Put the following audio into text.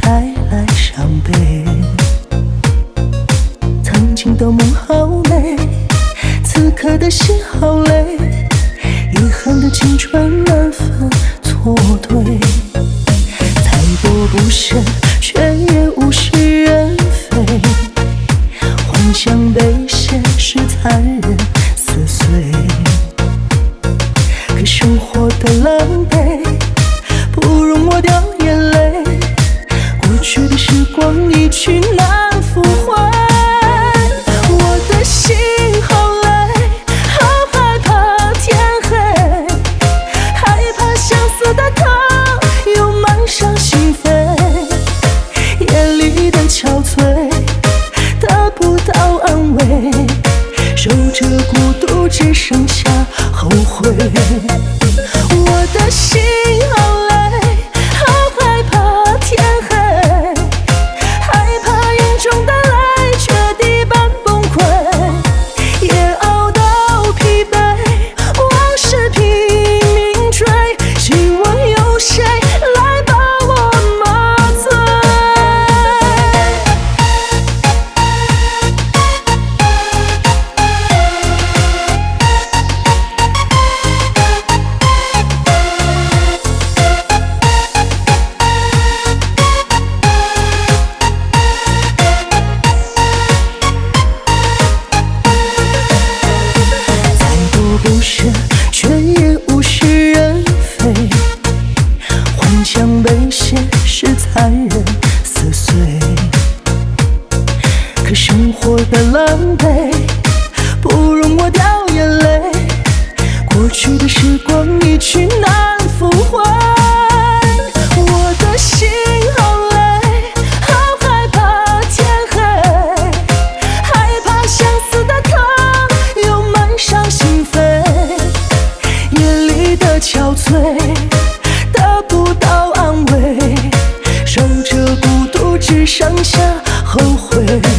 带来伤悲。曾经的梦好美，此刻的心好累，遗憾的青春难分错对。财多不深，却也物是人非，幻想被现实残忍撕碎。可生活的狼狈不容我掉眼泪，过去的时光一去难复回。我的心好累，好害怕天黑，害怕相思的痛又漫上心扉，夜里的憔悴得不到安慰，守着孤独只剩下后悔。我的心好累，好害怕天黑，害怕眼中的泪却地般崩溃，也熬到疲惫，往事拼命追，希望有谁来把我麻醉。不深，却也物是人非，幻想被现实残忍撕碎。可生活的狼狈不容我掉眼泪，过去的时光一去难复回。我的心好累，好害怕天黑，害怕相思的痛又漫上心扉，憔悴得不到安慰，守着孤独只剩下后悔。